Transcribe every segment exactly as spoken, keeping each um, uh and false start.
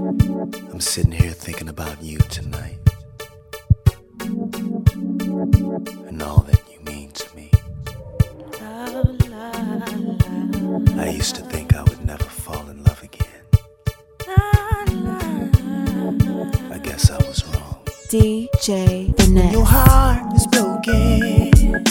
I'm sitting here thinking about you tonight and all that you mean to me. I used to think I would never fall in love again. I guess I was wrong. D J Finesse. Your heart is broken,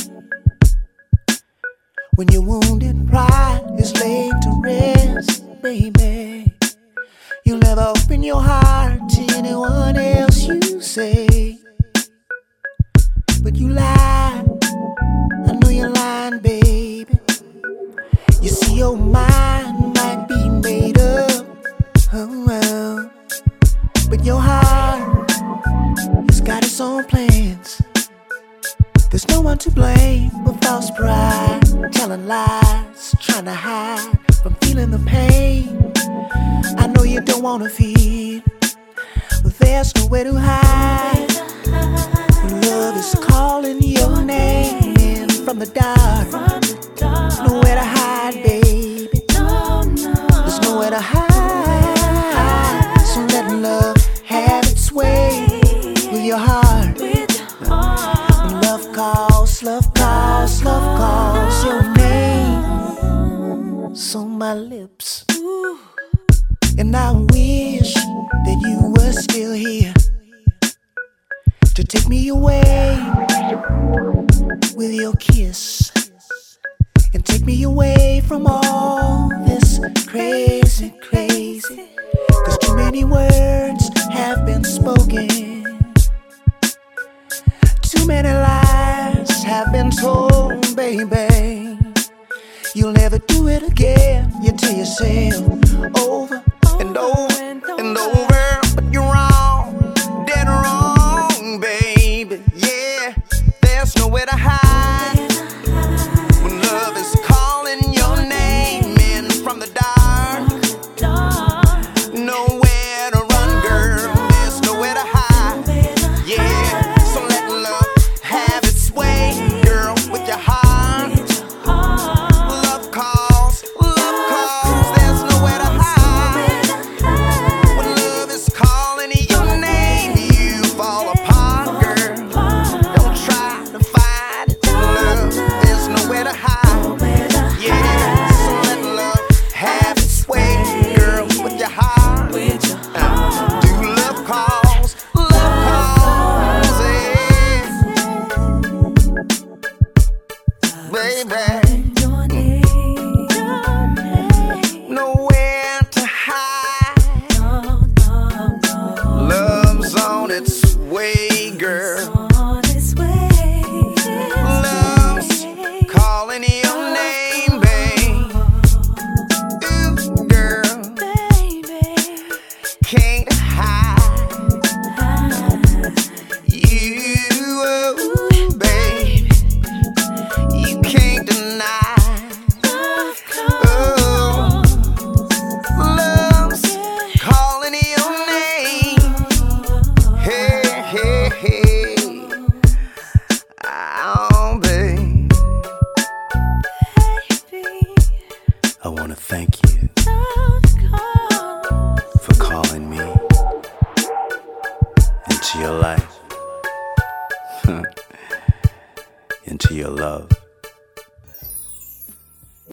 when your wounded pride is laid to rest, baby, you'll never open your heart to anyone else, you say. But you lie, I know you're lying, baby. You see your mind might be made up, oh well, but your heart has got its own plans. There's no one to blame but false pride, telling lies, trying to hide from feeling the pain. I know you don't wanna feel, but there's nowhere to hide. When love is calling your name from the dark, there's nowhere to hide, baby. There's nowhere to hide. So let love have its way with your heart. When love calls, love calls, love calls your name. So my lips, and I wish that you were still here to take me away with your kiss, and take me away from all this crazy, crazy. Cause too many words have been spoken, too many lies have been told, baby. You'll never do it again, you tell yourself over and over and over, but you're wrong, dead wrong, baby. Yeah, there's nowhere to hide. When love is calling your name in from the dark, nowhere to run, girl, there's nowhere to hide. Yeah, so let love have its way, girl, with your heart. Love calls, love calls, there's nowhere to hide. When love is calling your name, you fall apart, girl. Don't try to fight it. Love, there's nowhere to hide. Yeah, so let love have its way, girl, with your heart. Uh, do love calls, love calls, yeah. Baby, nowhere to hide. Love's on its way, girl. Love's calling your name, babe. Ooh, girl, can't hide you, oh, babe. You can't deny. Oh, love's calling your name. Hey, hey, hey. Oh, babe. I want to thank you for calling me into your life, into your love.